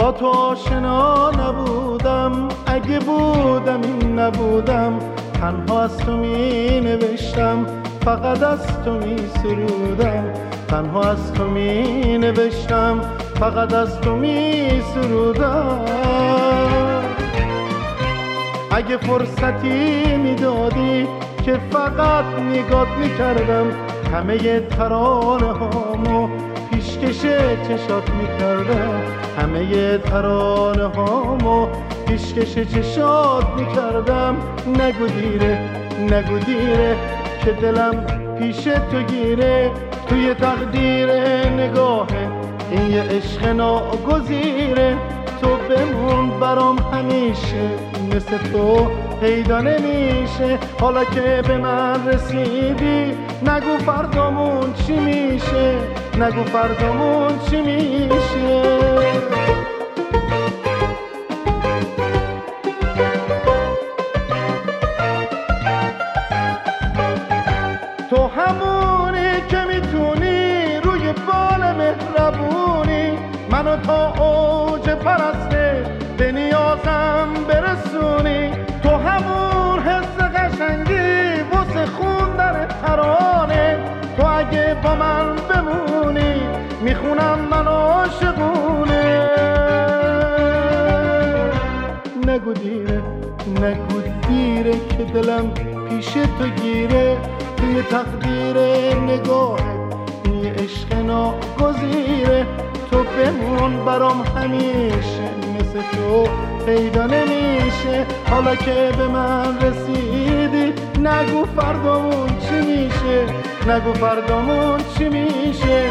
با تو آشنا نبودم، اگه بودم این نبودم. تنها از تو می نوشتم، فقط از تو می سرودم. تنها از تو می نوشتم، فقط از تو می سرودم. اگه فرصتی میدادی که فقط نگات میکردم، همه ترانه هامو پیشکش چشات میکردم. همه ترانه هامو پیشکش چشات میکردم. نگو دیره، نگو دیره که دلم پیش تو گیره. توی تقدیر نگاهه این یه عشق ناگزیره. تو بمون برام همیشه، مثل تو پیدا نمیشه. حالا که به من رسیدی نگو فردامون چی میشه، نگو فردامون چی میشه. تو همونی که میتونی روی بال مهربونی منو تا اوج پرسته به نیازم برسونی. تو همون حس قشنگی واسه خوندن ترانه. تو اگه با من بمونی میخونم من عاشقونه. نگو دیره، نگو دیره که دلم پیش تو گیره. توی تقدیر نگاه این عشق ناگزیره. تو بمون برام همیشه، مثل تو پیدا نمیشه. حالا که به من رسیدی نگو فردامون چی میشه، نگو فردامون چی میشه.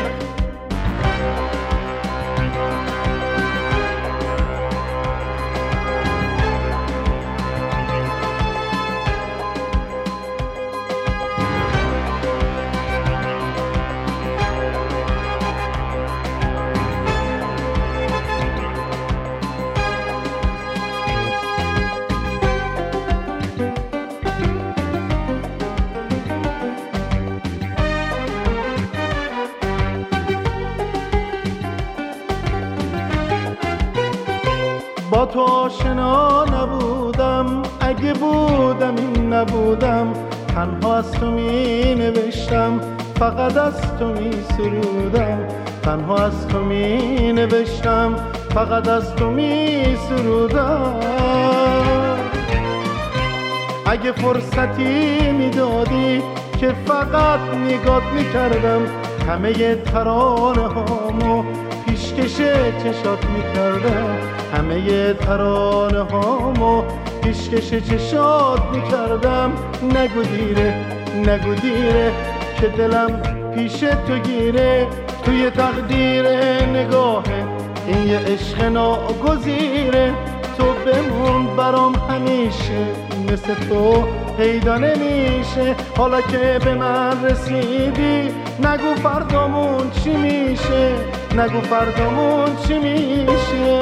با تو آشنا نبودم، اگه بودم این نبودم. تنها از تو می نوشتم، فقط از تو می سرودم. تنها از تو می نوشتم، فقط از تو می سرودم. اگه فرصتی میدادی که فقط نگات میکردم، همه ترانه هامو پیشکش چشات میکردم. همه ترانه هامو پیشکش چشات میکردم. نگو دیره، نگو دیره که دلم پیش تو گیره. توی تقدیر نگاهه این یه عشق ناگزیره. تو بمون برام همیشه، مثل تو پیدا نمیشه. حالا که به من رسیدی نگو فردامون چی میشه، نگو فردامون چی میشه.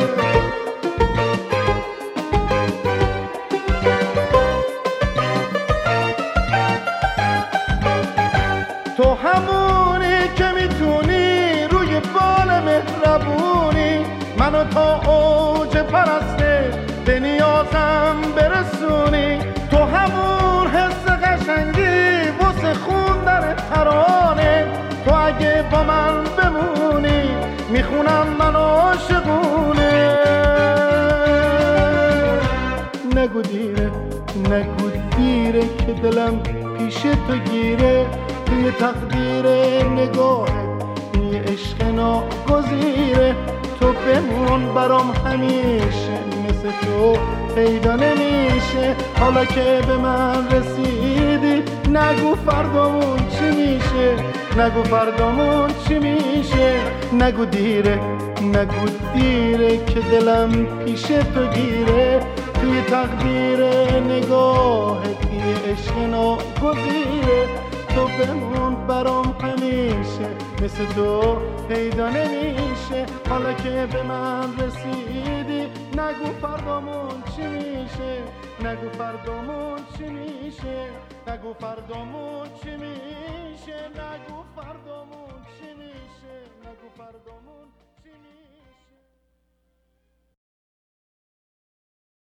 تو همونی که میتونی روی بال مهربونی منو تا اوج پرسته به نیازم برسونی. تو همون حس قشنگی واسه خوندن ترانه. تو اگه با من بمونی میخونم من عاشقونه. نگو دیره، نگو دیره که دلم پیش تو گیره. توی تقدیر نگاه این عشق ناگزیره. تو بمون برام همیشه، مثل تو پیدا نمیشه. حالا که به من رسیدی نگو فردامون چی میشه، نگو فردامون چی میشه. نگو دیره، نگو دیره که دلم پیش تو گیره. توی تقدیر نگاهت یه عشق ناگزیره. تو بمون برام همیشه، مثل تو پیدا نمیشه. حالا که به من رسیدی نگو فردامون چی میشه، نگو فردامون چی میشه، نگو فردامون چی میشه.